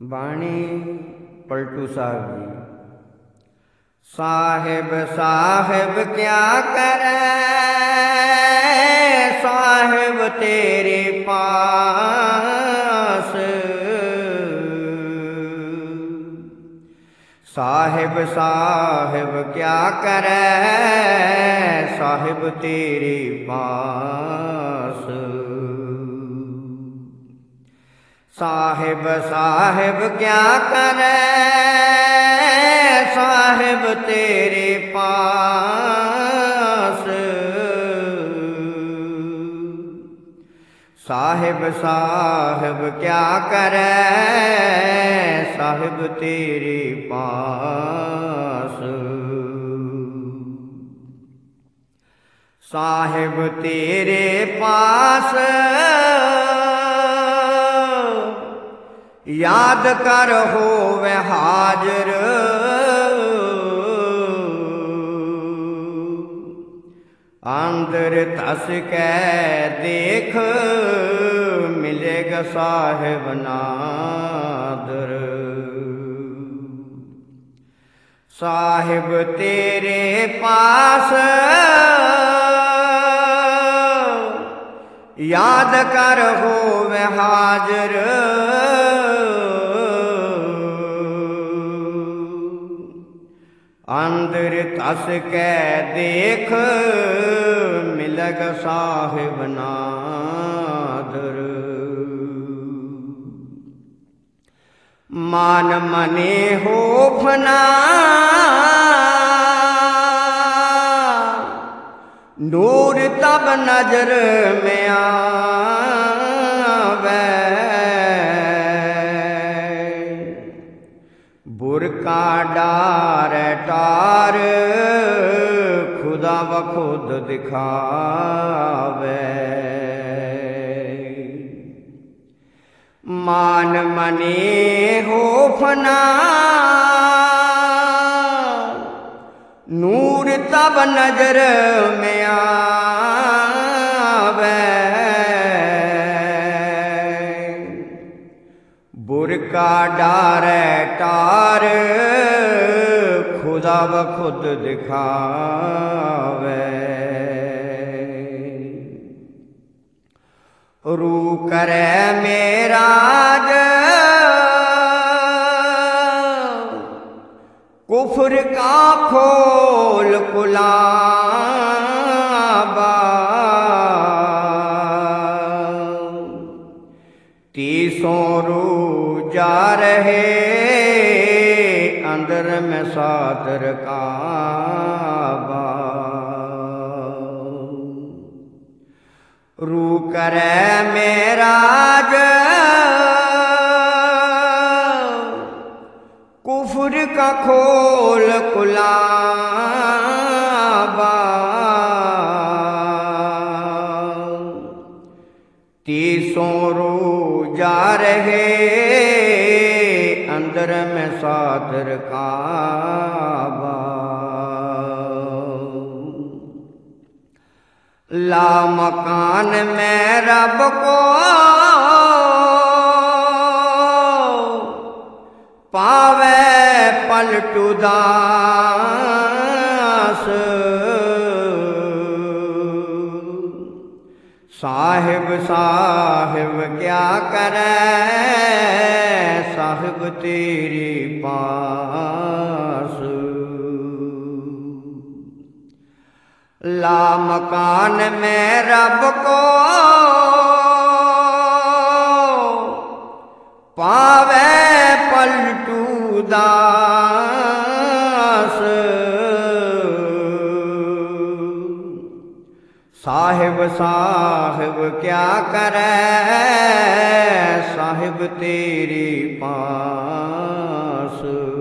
बाणी पलटू साहब जी। साहिब साहिब क्या करे साहिब तेरे पास, साहिब साहिब क्या करे साहिब तेरे पास। साहिब साहिब क्या करे साहिब तेरे पास, साहिब साहिब क्या करे साहिब तेरे पास। साहिब तेरे पास याद कर होवे हाजिर, अंदर तस के देख मिलेगा साहिब नादर। साहिब तेरे पास याद कर होवे हाजिर, अंदर तस के देख मिलग साहिब नादर। मान मने हो फना नूर तब नजर में आवे, बुरका डार टार खुदा ब खुद दिखावे। मान मने हो फना नूर तब नजर में आवे, बुरका डार टार खुदा ब खुद दिखावे। रू करे मेराज कुफर का खोल कुलाबा, तीसों रू जा रहे अंदर में सादर काबा। रू करे मेराज कुफर का खोल कुलाबा, तीसों रू जा रहे अंदर में सादर काबा। ला मकान में रब को पावे पलटू दास, साहिब साहिब क्या करे साहिब तेरे पास। ला मकान में रब को पावे पलटू दास, साहिब साहिब क्या करे साहिब तेरे पास।